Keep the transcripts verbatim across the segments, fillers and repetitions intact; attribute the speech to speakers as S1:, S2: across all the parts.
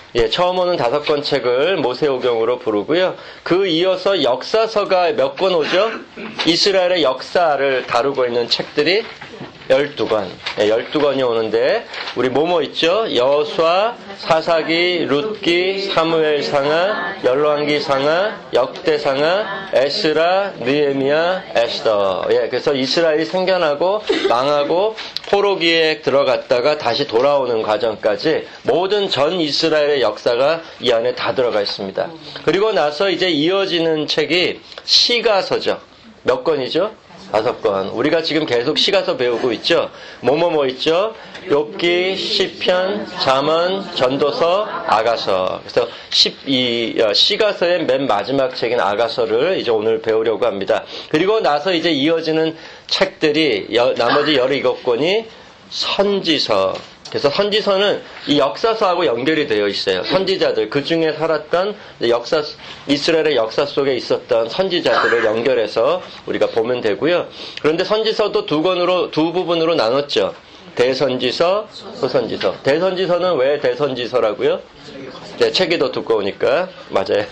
S1: 예, 처음 오는 다섯 권 책을 모세오경으로 부르고요. 그 이어서 역사서가 몇 권 오죠? 이스라엘의 역사를 다루고 있는 책들이 열두 권. 예, 열두 권이 오는데 우리 뭐뭐 있죠? 여호수아, 사사기, 룻기, 사무엘상하, 열왕기상하, 역대상하, 에스라, 느헤미야, 에스더. 예, 그래서 이스라엘이 생겨나고 망하고 포로기에 들어갔다가 다시 돌아오는 과정까지 모든 전 이스라엘의 역사가 이 안에 다 들어가 있습니다. 그리고 나서 이제 이어지는 책이 시가서죠. 몇 권이죠? 다섯 권. 우리가 지금 계속 시가서 배우고 있죠. 뭐뭐뭐 있죠. 욥기, 시편, 잠언, 전도서, 아가서. 그래서 이 시가서의 맨 마지막 책인 아가서를 이제 오늘 배우려고 합니다. 그리고 나서 이제 이어지는 책들이 나머지 열일곱 권이 선지서. 그래서 선지서는 이 역사서하고 연결이 되어 있어요. 선지자들, 그 중에 살았던 역사, 이스라엘의 역사 속에 있었던 선지자들을 연결해서 우리가 보면 되고요. 그런데 선지서도 두 권으로, 두 부분으로 나눴죠. 대선지서, 소선지서. 대선지서는 왜 대선지서라고요? 네, 책이 더 두꺼우니까. 맞아요.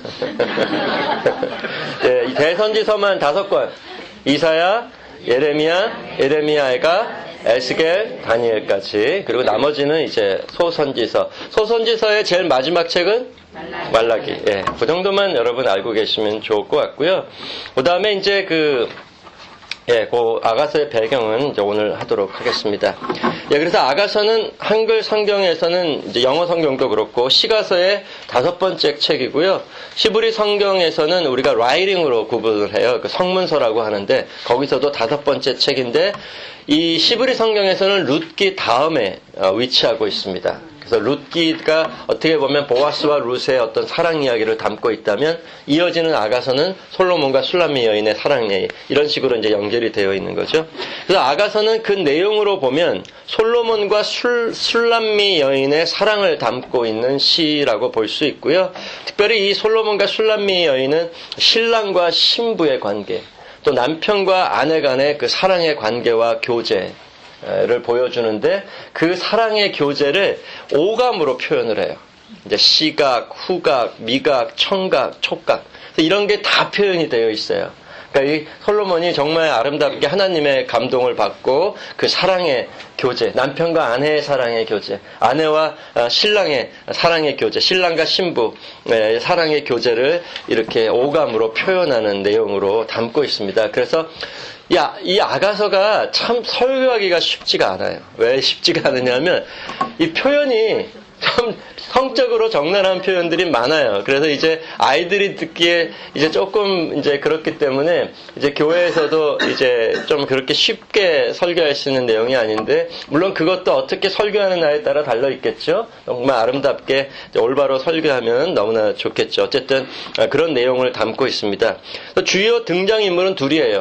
S1: 네, 이 대선지서만 다섯 권. 이사야, 예레미야, 예레미야가 에스겔, 다니엘까지. 그리고 나머지는 이제 소선지서. 소선지서의 제일 마지막 책은 말라기. 예, 그 정도만 여러분 알고 계시면 좋을 것 같고요. 그 다음에 이제 그 예, 그 아가서의 배경은 이제 오늘 하도록 하겠습니다. 예, 그래서 아가서는 한글 성경에서는 이제 영어 성경도 그렇고 시가서의 다섯 번째 책이고요. 히브리 성경에서는 우리가 라이팅으로 구분을 해요. 그 성문서라고 하는데 거기서도 다섯 번째 책인데 이 히브리 성경에서는 룻기 다음에 위치하고 있습니다. 그래서 룻기가 어떻게 보면 보아스와 룻의 어떤 사랑 이야기를 담고 있다면 이어지는 아가서는 솔로몬과 술람미 여인의 사랑 이야기 이런 식으로 이제 연결이 되어 있는 거죠. 그래서 아가서는 그 내용으로 보면 솔로몬과 술, 술람미 여인의 사랑을 담고 있는 시라고 볼 수 있고요. 특별히 이 솔로몬과 술람미 여인은 신랑과 신부의 관계, 또 남편과 아내 간의 그 사랑의 관계와 교제 를 보여주는데 그 사랑의 교제를 오감으로 표현을 해요. 이제 시각, 후각, 미각, 청각, 촉각 이런 게 다 표현이 되어 있어요. 그러니까 이 솔로몬이 정말 아름답게 하나님의 감동을 받고 그 사랑의 교제, 남편과 아내의 사랑의 교제, 아내와 신랑의 사랑의 교제, 신랑과 신부의 사랑의 교제를 이렇게 오감으로 표현하는 내용으로 담고 있습니다. 그래서 야, 이 아가서가 참 설교하기가 쉽지가 않아요. 왜 쉽지가 않으냐면 이 표현이 좀 성적으로 적나라한 표현들이 많아요. 그래서 이제 아이들이 듣기에 이제 조금 이제 그렇기 때문에 이제 교회에서도 이제 좀 그렇게 쉽게 설교할 수 있는 내용이 아닌데 물론 그것도 어떻게 설교하느냐에 따라 달려 있겠죠. 정말 아름답게 올바로 설교하면 너무나 좋겠죠. 어쨌든 그런 내용을 담고 있습니다. 주요 등장인물은 둘이에요.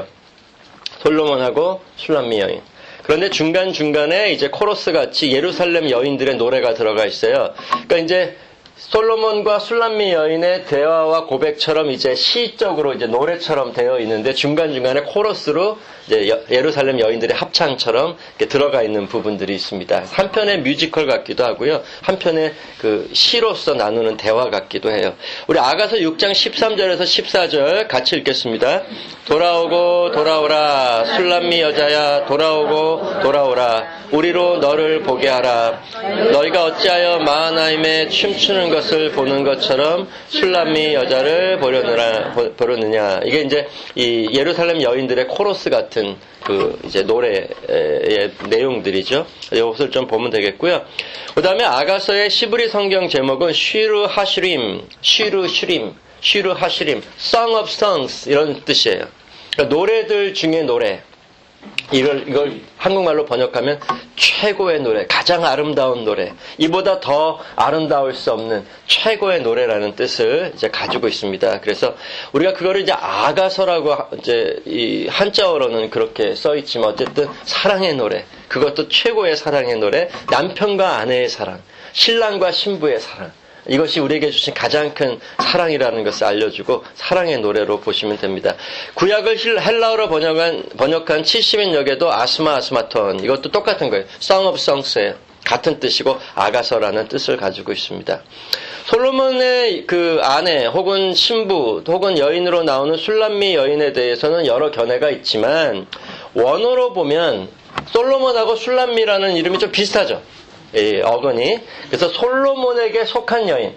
S1: 솔로몬하고 술람미 여인. 그런데 중간중간에 이제 코러스 같이 예루살렘 여인들의 노래가 들어가 있어요. 그러니까 이제 솔로몬과 술람미 여인의 대화와 고백처럼 이제 시적으로 이제 노래처럼 되어 있는데 중간중간에 코러스로 이제 예루살렘 여인들의 합창처럼 이렇게 들어가 있는 부분들이 있습니다. 한편의 뮤지컬 같기도 하고요. 한편의 그 시로서 나누는 대화 같기도 해요. 우리 아가서 육 장 십삼 절에서 십사 절 같이 읽겠습니다. 돌아오고 돌아오라 술람미 여자야 돌아오고 돌아오라 우리로 너를 보게 하라. 너희가 어찌하여 마하나임에 춤추는 것을 보는 것처럼 술람미 여자를 보려느라, 보려느냐. 이게 이제 이 예루살렘 여인들의 코러스 같은 그 이제 노래의 내용들이죠. 이것을 좀 보면 되겠고요. 그 다음에 아가서의 시브리 성경 제목은 쉬르 하슈림, 쉬르 슈림, 쉬르 하슈림, Song of Songs 이런 뜻이에요. 그러니까 노래들 중에 노래. 이걸, 이걸 한국말로 번역하면 최고의 노래, 가장 아름다운 노래, 이보다 더 아름다울 수 없는 최고의 노래라는 뜻을 이제 가지고 있습니다. 그래서 우리가 그거를 이제 아가서라고 이제 이 한자어로는 그렇게 써있지만 어쨌든 사랑의 노래, 그것도 최고의 사랑의 노래, 남편과 아내의 사랑, 신랑과 신부의 사랑. 이것이 우리에게 주신 가장 큰 사랑이라는 것을 알려주고 사랑의 노래로 보시면 됩니다. 구약을 헬라어로 번역한, 번역한 칠십 인역에도 아스마 아스마톤 이것도 똑같은 거예요. Song of Songs예요. 같은 뜻이고 아가서라는 뜻을 가지고 있습니다. 솔로몬의 그 아내 혹은 신부 혹은 여인으로 나오는 술람미 여인에 대해서는 여러 견해가 있지만 원어로 보면 솔로몬하고 술람미라는 이름이 좀 비슷하죠. 이 어근이. 그래서 솔로몬에게 속한 여인,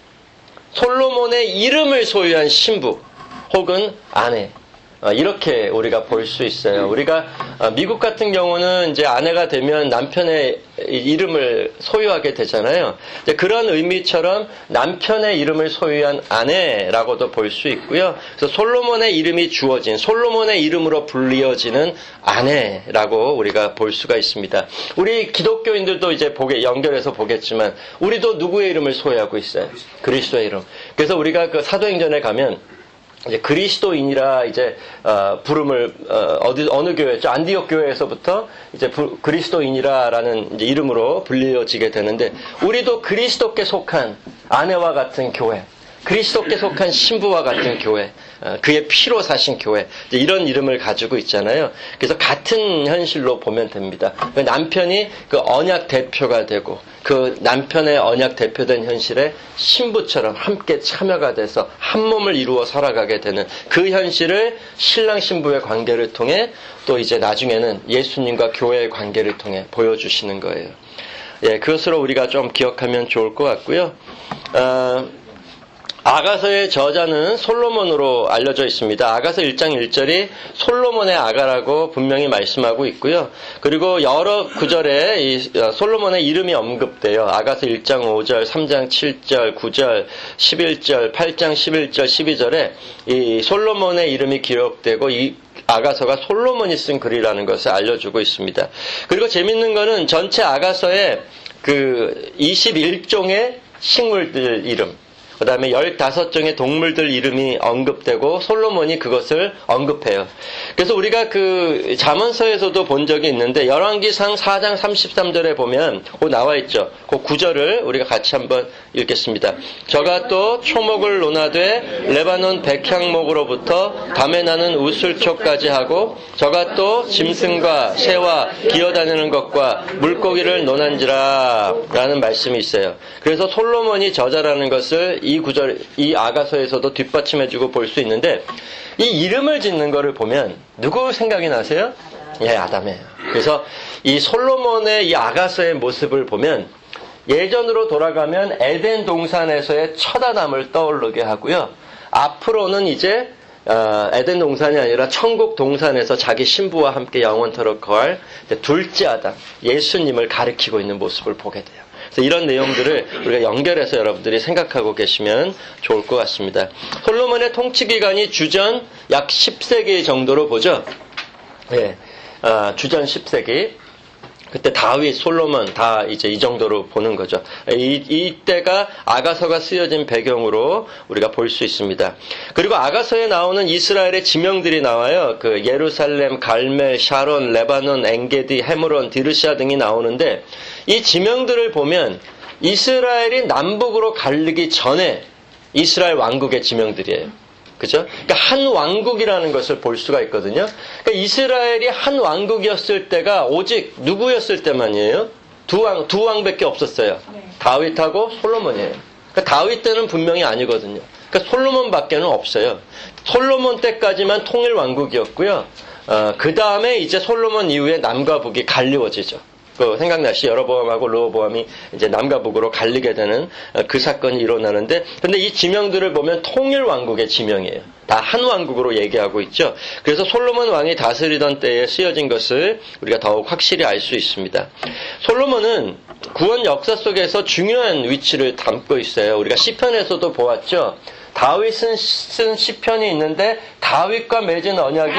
S1: 솔로몬의 이름을 소유한 신부 혹은 아내, 이렇게 우리가 볼 수 있어요. 우리가 미국 같은 경우는 이제 아내가 되면 남편의 이름을 소유하게 되잖아요. 이제 그런 의미처럼 남편의 이름을 소유한 아내라고도 볼 수 있고요. 그래서 솔로몬의 이름이 주어진, 솔로몬의 이름으로 불리어지는 아내라고 우리가 볼 수가 있습니다. 우리 기독교인들도 이제 보게 연결해서 보겠지만 우리도 누구의 이름을 소유하고 있어요? 그리스도의 이름. 그래서 우리가 그 사도행전에 가면 이제 그리스도인이라 이제 어, 부름을 어, 어디 어느 교회죠? 안디옥 교회에서부터 이제 부, 그리스도인이라라는 이제 이름으로 불려지게 되는데 우리도 그리스도께 속한 아내와 같은 교회, 그리스도께 속한 신부와 같은 교회, 어, 그의 피로 사신 교회, 이제 이런 이름을 가지고 있잖아요. 그래서 같은 현실로 보면 됩니다. 남편이 그 언약 대표가 되고 그 남편의 언약 대표된 현실에 신부처럼 함께 참여가 돼서 한 몸을 이루어 살아가게 되는 그 현실을 신랑 신부의 관계를 통해 또 이제 나중에는 예수님과 교회의 관계를 통해 보여주시는 거예요. 예, 그것으로 우리가 좀 기억하면 좋을 것 같고요. 어, 아가서의 저자는 솔로몬으로 알려져 있습니다. 아가서 일 장 일 절이 솔로몬의 아가라고 분명히 말씀하고 있고요. 그리고 여러 구절에 이 솔로몬의 이름이 언급돼요. 아가서 일 장 오 절, 삼 장 칠 절, 구 절, 십일 절, 팔 장 십일 절, 십이 절에 이 솔로몬의 이름이 기록되고 이 아가서가 솔로몬이 쓴 글이라는 것을 알려주고 있습니다. 그리고 재밌는 거는 전체 아가서에 그 이십일 종의 식물들 이름, 그 다음에 열다섯 종의 동물들 이름이 언급되고 솔로몬이 그것을 언급해요. 그래서 우리가 그 잠언서에서도 본 적이 있는데 열왕기상 사 장 삼십삼 절에 보면 그 나와 있죠. 그 구 절을 우리가 같이 한번 읽겠습니다. 저가 또 초목을 논하되 레바논 백향목으로부터 밤에 나는 우슬초까지 하고 저가 또 짐승과 새와 기어다니는 것과 물고기를 논한지라 라는 말씀이 있어요. 그래서 솔로몬이 저자라는 것을 이 구절, 이 아가서에서도 뒷받침해주고 볼 수 있는데 이 이름을 짓는 거를 보면 누구 생각이 나세요? 예, 아담이에요. 그래서 이 솔로몬의 이 아가서의 모습을 보면 예전으로 돌아가면 에덴 동산에서의 첫 아담을 떠오르게 하고요. 앞으로는 이제 어, 에덴 동산이 아니라 천국 동산에서 자기 신부와 함께 영원토록 거할 둘째 아담, 예수님을 가리키고 있는 모습을 보게 돼요. 그래서 이런 내용들을 우리가 연결해서 여러분들이 생각하고 계시면 좋을 것 같습니다. 솔로몬의 통치 기간이 주전 약 십 세기 정도로 보죠. 예, 아, 주전 십 세기. 그때 다윗, 솔로몬 다 이제 이 정도로 보는 거죠. 이, 이때가 아가서가 쓰여진 배경으로 우리가 볼 수 있습니다. 그리고 아가서에 나오는 이스라엘의 지명들이 나와요. 그 예루살렘, 갈멜, 샤론, 레바논, 엔게디, 헤므론, 디르시아 등이 나오는데 이 지명들을 보면 이스라엘이 남북으로 갈리기 전에 이스라엘 왕국의 지명들이에요. 그죠? 그러니까 한 왕국이라는 것을 볼 수가 있거든요. 그러니까 이스라엘이 한 왕국이었을 때가 오직 누구였을 때만이에요? 두 왕, 두 왕밖에 없었어요. 네. 다윗하고 솔로몬이에요. 그러니까 다윗 때는 분명히 아니거든요. 그러니까 솔로몬밖에는 없어요. 솔로몬 때까지만 통일 왕국이었고요. 어, 그 다음에 이제 솔로몬 이후에 남과 북이 갈리워지죠. 그 생각나시 여로보암하고 르호보암이 이제 남과 북으로 갈리게 되는 그 사건이 일어나는데, 근데 이 지명들을 보면 통일 왕국의 지명이에요. 다 한 왕국으로 얘기하고 있죠. 그래서 솔로몬 왕이 다스리던 때에 쓰여진 것을 우리가 더욱 확실히 알 수 있습니다. 솔로몬은 구원 역사 속에서 중요한 위치를 담고 있어요. 우리가 시편에서도 보았죠. 다윗은 쓴 시편이 있는데 다윗과 맺은 언약이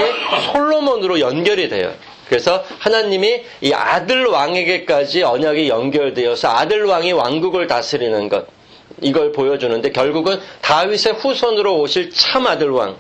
S1: 솔로몬으로 연결이 돼요. 그래서 하나님이 이 아들 왕에게까지 언약이 연결되어서 아들 왕이 왕국을 다스리는 것, 이걸 보여주는데 결국은 다윗의 후손으로 오실 참 아들 왕,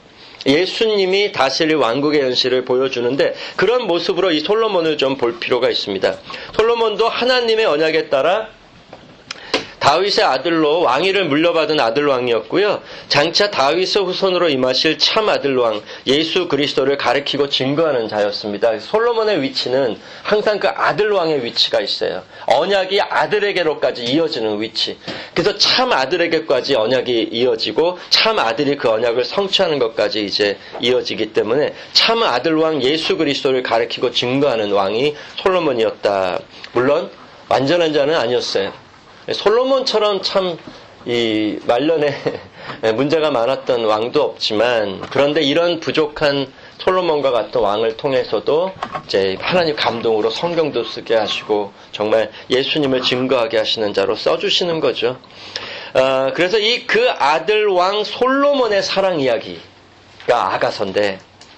S1: 예수님이 다스릴 왕국의 현실을 보여주는데 그런 모습으로 이 솔로몬을 좀 볼 필요가 있습니다. 솔로몬도 하나님의 언약에 따라 다윗의 아들로 왕위를 물려받은 아들왕이었고요. 장차 다윗의 후손으로 임하실 참 아들왕 예수 그리스도를 가리키고 증거하는 자였습니다. 솔로몬의 위치는 항상 그 아들왕의 위치가 있어요. 언약이 아들에게로까지 이어지는 위치. 그래서 참 아들에게까지 언약이 이어지고 참 아들이 그 언약을 성취하는 것까지 이제 이어지기 때문에 참 아들왕 예수 그리스도를 가리키고 증거하는 왕이 솔로몬이었다. 물론 완전한 자는 아니었어요. 솔로몬처럼 참 이 말년에 문제가 많았던 왕도 없지만, 그런데 이런 부족한 솔로몬과 같은 왕을 통해서도 이제 하나님 감동으로 성경도 쓰게 하시고 정말 예수님을 증거하게 하시는 자로 써주시는 거죠. 어, 그래서 이 그 아들 왕 솔로몬의 사랑 이야기가 아가서인데,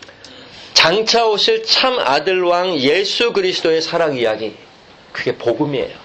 S1: 장차 오실 참 아들 왕 예수 그리스도의 사랑 이야기, 그게 복음이에요.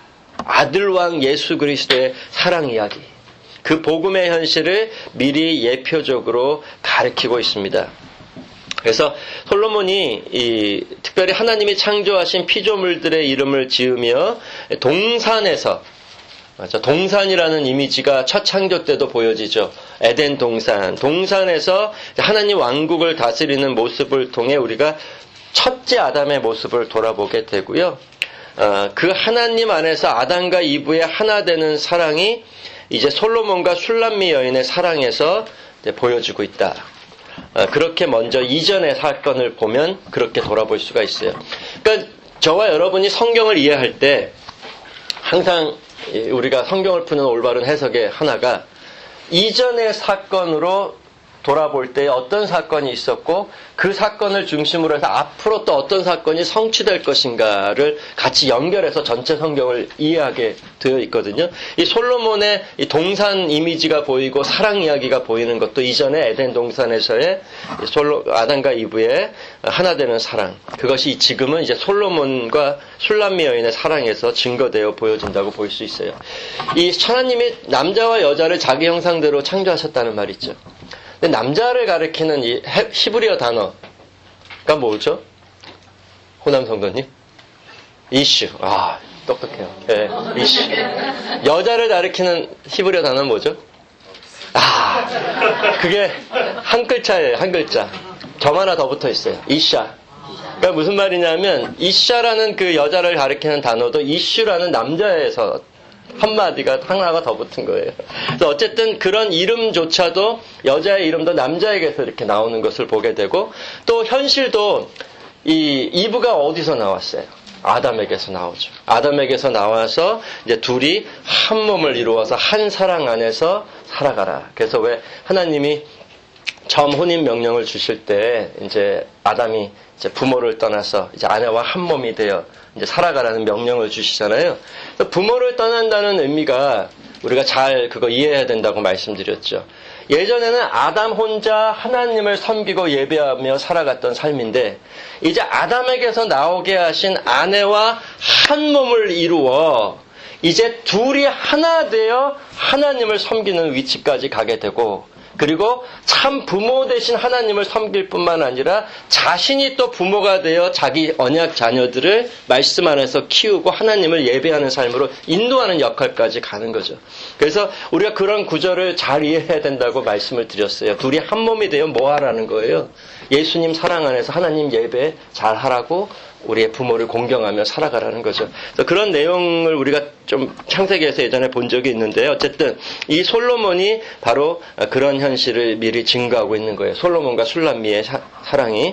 S1: 아들왕 예수 그리스도의 사랑 이야기, 그 복음의 현실을 미리 예표적으로 가리키고 있습니다. 그래서 솔로몬이 이 특별히 하나님이 창조하신 피조물들의 이름을 지으며 동산에서, 맞아, 동산이라는 이미지가 첫 창조 때도 보여지죠. 에덴 동산, 동산에서 하나님 왕국을 다스리는 모습을 통해 우리가 첫째 아담의 모습을 돌아보게 되고요. 어, 그 하나님 안에서 아담과 이브의 하나 되는 사랑이 이제 솔로몬과 슐람미 여인의 사랑에서 이제 보여지고 있다. 어, 그렇게 먼저 이전의 사건을 보면 그렇게 돌아볼 수가 있어요. 그러니까 저와 여러분이 성경을 이해할 때 항상 우리가 성경을 푸는 올바른 해석의 하나가 이전의 사건으로 돌아볼 때 어떤 사건이 있었고 그 사건을 중심으로 해서 앞으로 또 어떤 사건이 성취될 것인가를 같이 연결해서 전체 성경을 이해하게 되어 있거든요. 이 솔로몬의 이 동산 이미지가 보이고 사랑 이야기가 보이는 것도 이전에 에덴 동산에서의 솔로, 아담과 이브의 하나 되는 사랑, 그것이 지금은 이제 솔로몬과 슐람미 여인의 사랑에서 증거되어 보여진다고 볼 수 있어요. 이 하나님이 남자와 여자를 자기 형상대로 창조하셨다는 말 있죠. 근데 남자를 가리키는 이 히브리어 단어가 뭐죠? 호남 성도님? 이슈. 아, 똑똑해요. 네, 이슈. 여자를 가리키는 히브리어 단어는 뭐죠? 아, 그게 한 글자예요. 한 글자. 점 하나 더 붙어 있어요. 이샤. 그러니까 무슨 말이냐면 이샤라는 그 여자를 가리키는 단어도 이슈라는 남자에서 한마디가 하나가 더 붙은 거예요. 그래서 어쨌든 그런 이름조차도 여자의 이름도 남자에게서 이렇게 나오는 것을 보게 되고, 또 현실도 이 이브가 어디서 나왔어요? 아담에게서 나오죠. 아담에게서 나와서 이제 둘이 한 몸을 이루어서 한 사랑 안에서 살아가라. 그래서 왜 하나님이 처음 혼인 명령을 주실 때 이제 아담이 이제 부모를 떠나서 이제 아내와 한 몸이 되어 이제 살아가라는 명령을 주시잖아요. 부모를 떠난다는 의미가 우리가 잘 그거 이해해야 된다고 말씀드렸죠. 예전에는 아담 혼자 하나님을 섬기고 예배하며 살아갔던 삶인데, 이제 아담에게서 나오게 하신 아내와 한 몸을 이루어 이제 둘이 하나 되어 하나님을 섬기는 위치까지 가게 되고, 그리고 참 부모 대신 하나님을 섬길 뿐만 아니라 자신이 또 부모가 되어 자기 언약 자녀들을 말씀 안에서 키우고 하나님을 예배하는 삶으로 인도하는 역할까지 가는 거죠. 그래서 우리가 그런 구절을 잘 이해해야 된다고 말씀을 드렸어요. 둘이 한 몸이 되어 뭐 하라는 거예요? 예수님 사랑 안에서 하나님 예배 잘 하라고 우리의 부모를 공경하며 살아가라는 거죠. 그래서 그런 내용을 우리가 좀 창세기에서 예전에 본 적이 있는데, 어쨌든 이 솔로몬이 바로 그런 현실을 미리 증거하고 있는 거예요. 솔로몬과 슐람미의 사, 사랑이.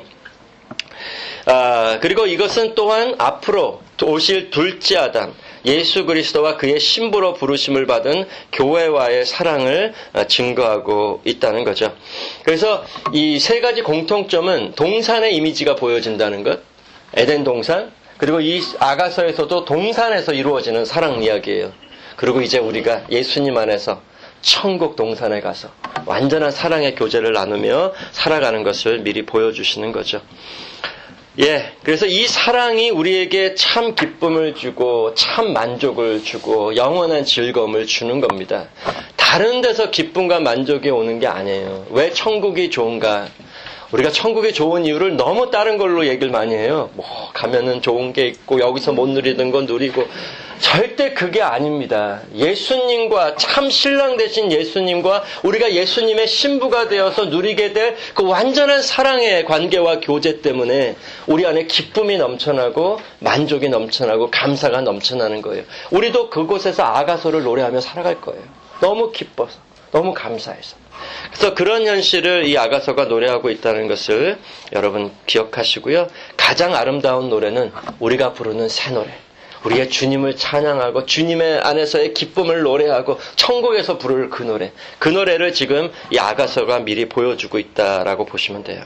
S1: 아, 그리고 이것은 또한 앞으로 오실 둘째 아담, 예수 그리스도와 그의 신부로 부르심을 받은 교회와의 사랑을 증거하고 있다는 거죠. 그래서 이 세 가지 공통점은 동산의 이미지가 보여진다는 것, 에덴 동산, 그리고 이 아가서에서도 동산에서 이루어지는 사랑 이야기예요. 그리고 이제 우리가 예수님 안에서 천국 동산에 가서 완전한 사랑의 교제를 나누며 살아가는 것을 미리 보여주시는 거죠. 예, 그래서 이 사랑이 우리에게 참 기쁨을 주고 참 만족을 주고 영원한 즐거움을 주는 겁니다. 다른 데서 기쁨과 만족이 오는 게 아니에요. 왜 천국이 좋은가? 우리가 천국이 좋은 이유를 너무 다른 걸로 얘기를 많이 해요. 뭐 가면은 좋은 게 있고 여기서 못 누리던 건 누리고, 절대 그게 아닙니다. 예수님과 참 신랑 되신 예수님과 우리가 예수님의 신부가 되어서 누리게 될 그 완전한 사랑의 관계와 교제 때문에 우리 안에 기쁨이 넘쳐나고 만족이 넘쳐나고 감사가 넘쳐나는 거예요. 우리도 그곳에서 아가서를 노래하며 살아갈 거예요. 너무 기뻐서, 너무 감사해서. 그래서 그런 현실을 이 아가서가 노래하고 있다는 것을 여러분 기억하시고요. 가장 아름다운 노래는 우리가 부르는 새 노래. 우리의 주님을 찬양하고 주님의 안에서의 기쁨을 노래하고 천국에서 부를 그 노래. 그 노래를 지금 이 아가서가 미리 보여주고 있다라고 보시면 돼요.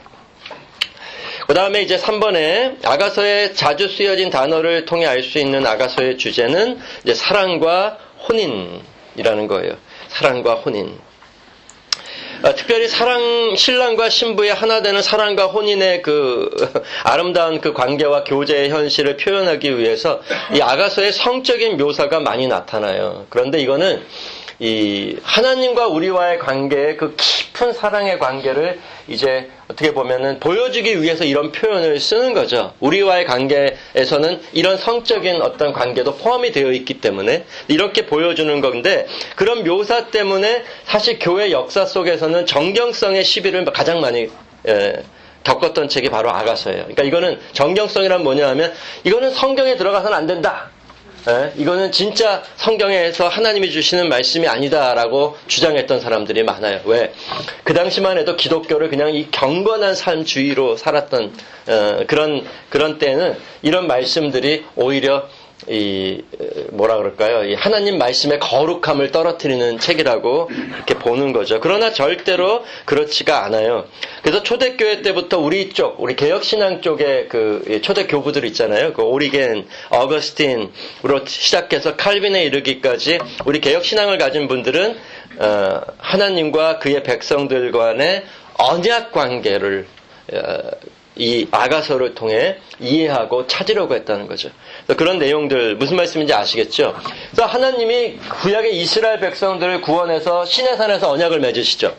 S1: 그 다음에 이제 삼 번에 아가서에 자주 쓰여진 단어를 통해 알 수 있는 아가서의 주제는 이제 사랑과 혼인이라는 거예요. 사랑과 혼인. 아, 특별히 사랑, 신랑과 신부의 하나 되는 사랑과 혼인의 그 아름다운 그 관계와 교제의 현실을 표현하기 위해서 이 아가서의 성적인 묘사가 많이 나타나요. 그런데 이거는 이 하나님과 우리와의 관계의 그 깊은 사랑의 관계를 이제 어떻게 보면은 보여주기 위해서 이런 표현을 쓰는 거죠. 우리와의 관계에서는 이런 성적인 어떤 관계도 포함이 되어 있기 때문에 이렇게 보여주는 건데, 그런 묘사 때문에 사실 교회 역사 속에서는 정경성의 시비를 가장 많이 예, 겪었던 책이 바로 아가서예요. 그러니까 이거는 정경성이란 뭐냐 하면 이거는 성경에 들어가서는 안 된다. 예, 이거는 진짜 성경에서 하나님이 주시는 말씀이 아니다라고 주장했던 사람들이 많아요. 왜? 그 당시만 해도 기독교를 그냥 이 경건한 삶주의로 살았던 어, 그런 그런 때는 이런 말씀들이 오히려 이 뭐라 그럴까요? 이 하나님 말씀의 거룩함을 떨어뜨리는 책이라고 이렇게 보는 거죠. 그러나 절대로 그렇지가 않아요. 그래서 초대교회 때부터 우리 쪽, 우리 개혁신앙 쪽에 그 초대 교부들 있잖아요. 그 오리겐, 어거스틴으로 시작해서 칼빈에 이르기까지 우리 개혁신앙을 가진 분들은 어, 하나님과 그의 백성들 간의 언약 관계를 어, 이 아가서를 통해 이해하고 찾으려고 했다는 거죠. 그런 내용들 무슨 말씀인지 아시겠죠? 그래서 하나님이 구약의 이스라엘 백성들을 구원해서 시내산에서 언약을 맺으시죠.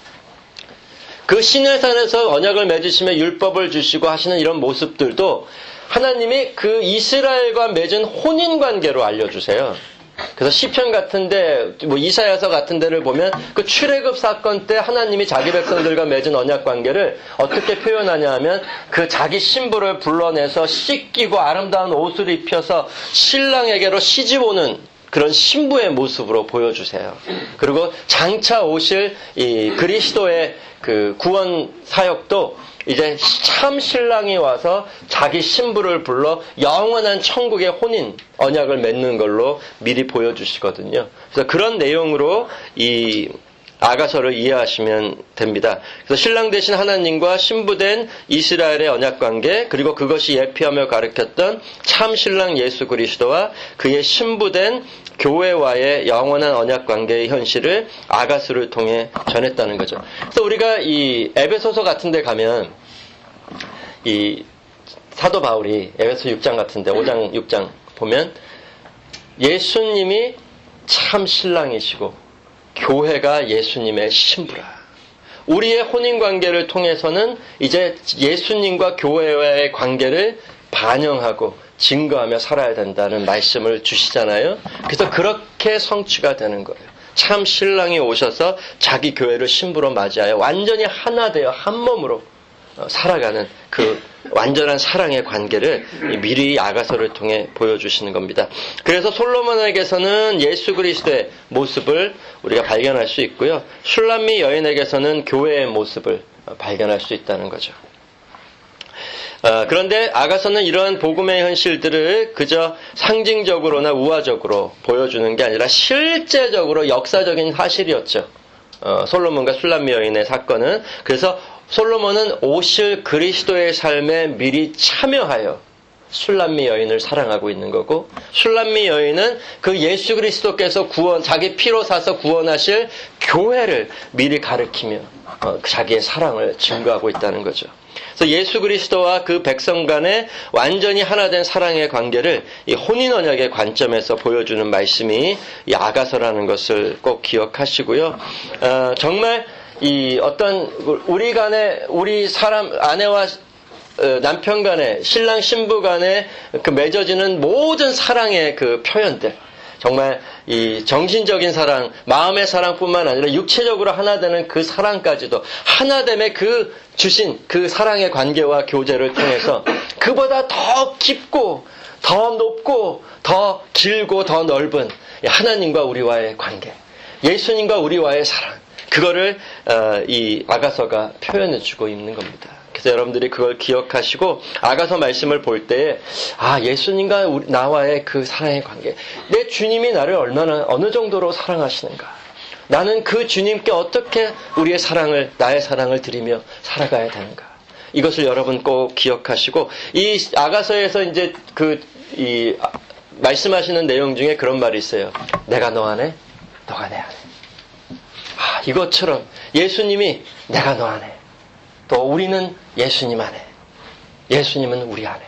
S1: 그 시내산에서 언약을 맺으시며 율법을 주시고 하시는 이런 모습들도 하나님이 그 이스라엘과 맺은 혼인관계로 알려주세요. 그래서 시편 같은데, 뭐 이사야서 같은 데를 보면 그 출애굽 사건 때 하나님이 자기 백성들과 맺은 언약 관계를 어떻게 표현하냐 하면 그 자기 신부를 불러내서 씻기고 아름다운 옷을 입혀서 신랑에게로 시집 오는 그런 신부의 모습으로 보여주세요. 그리고 장차 오실 이 그리스도의 그 구원 사역도 이제 참 신랑이 와서 자기 신부를 불러 영원한 천국의 혼인 언약을 맺는 걸로 미리 보여주시거든요. 그래서 그런 내용으로 이 아가서를 이해하시면 됩니다. 그래서 신랑 되신 하나님과 신부된 이스라엘의 언약관계, 그리고 그것이 예표하며 가르쳤던 참 신랑 예수 그리스도와 그의 신부된 교회와의 영원한 언약관계의 현실을 아가서를 통해 전했다는 거죠. 그래서 우리가 이 에베소서 같은 데 가면 이 사도 바울이 에베소 육 장 같은데 오 장 육 장 보면 예수님이 참 신랑이시고 교회가 예수님의 신부라. 우리의 혼인관계를 통해서는 이제 예수님과 교회와의 관계를 반영하고 증거하며 살아야 된다는 말씀을 주시잖아요. 그래서 그렇게 성취가 되는 거예요. 참 신랑이 오셔서 자기 교회를 신부로 맞이하여 완전히 하나 되어 한 몸으로 살아가는 그 완전한 사랑의 관계를 미리 아가서를 통해 보여주시는 겁니다. 그래서 솔로몬에게서는 예수 그리스도의 모습을 우리가 발견할 수 있고요. 슐람미 여인에게서는 교회의 모습을 발견할 수 있다는 거죠. 어, 그런데 아가서는 이러한 복음의 현실들을 그저 상징적으로나 우화적으로 보여주는 게 아니라 실제적으로 역사적인 사실이었죠. 어, 솔로몬과 슐람미 여인의 사건은. 그래서 솔로몬은 오실 그리스도의 삶에 미리 참여하여 슐람미 여인을 사랑하고 있는 거고, 슐람미 여인은 그 예수 그리스도께서 구원, 자기 피로 사서 구원하실 교회를 미리 가르치며 어, 자기의 사랑을 증거하고 있다는 거죠. 그래서 예수 그리스도와 그 백성 간의 완전히 하나 된 사랑의 관계를 이 혼인 언약의 관점에서 보여주는 말씀이 이 아가서라는 것을 꼭 기억하시고요. 어, 정말 이 어떤 우리 간에 우리 사람 아내와 남편 간에, 신랑 신부 간에 그 맺어지는 모든 사랑의 그 표현들. 정말 이 정신적인 사랑, 마음의 사랑뿐만 아니라 육체적으로 하나 되는 그 사랑까지도 하나됨의 그 주신 그 사랑의 관계와 교제를 통해서 그보다 더 깊고 더 높고 더 길고 더 넓은 하나님과 우리와의 관계, 예수님과 우리와의 사랑, 그거를 이 아가서가 표현해주고 있는 겁니다. 그래서 여러분들이 그걸 기억하시고 아가서 말씀을 볼 때에 아, 예수님과 우리, 나와의 그 사랑의 관계, 내 주님이 나를 얼마나 어느 정도로 사랑하시는가, 나는 그 주님께 어떻게 우리의 사랑을, 나의 사랑을 드리며 살아가야 되는가, 이것을 여러분 꼭 기억하시고, 이 아가서에서 이제 그 이 말씀하시는 내용 중에 그런 말이 있어요. 내가 너 안에, 너가 내 안에. 아, 이것처럼 예수님이 내가 너 안에, 또 우리는 예수님 안에, 예수님은 우리 안에.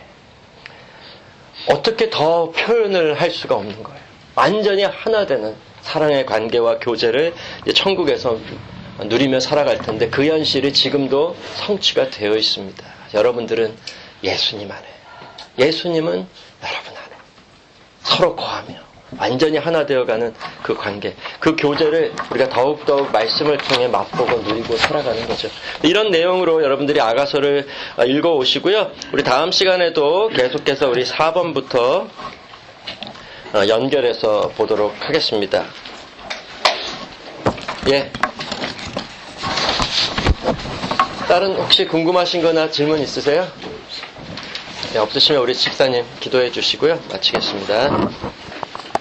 S1: 어떻게 더 표현을 할 수가 없는 거예요. 완전히 하나 되는 사랑의 관계와 교제를 이제 천국에서 누리며 살아갈 텐데 그 현실이 지금도 성취가 되어 있습니다. 여러분들은 예수님 안에, 예수님은 여러분 안에 서로 거하며 완전히 하나 되어가는 그 관계, 그 교제를 우리가 더욱더욱 말씀을 통해 맛보고 누리고 살아가는 거죠. 이런 내용으로 여러분들이 아가서를 읽어오시고요. 우리 다음 시간에도 계속해서 우리 사 번부터 연결해서 보도록 하겠습니다. 예. 다른 혹시 궁금하신 거나 질문 있으세요? 네, 없으시면 우리 집사님 기도해 주시고요. 마치겠습니다.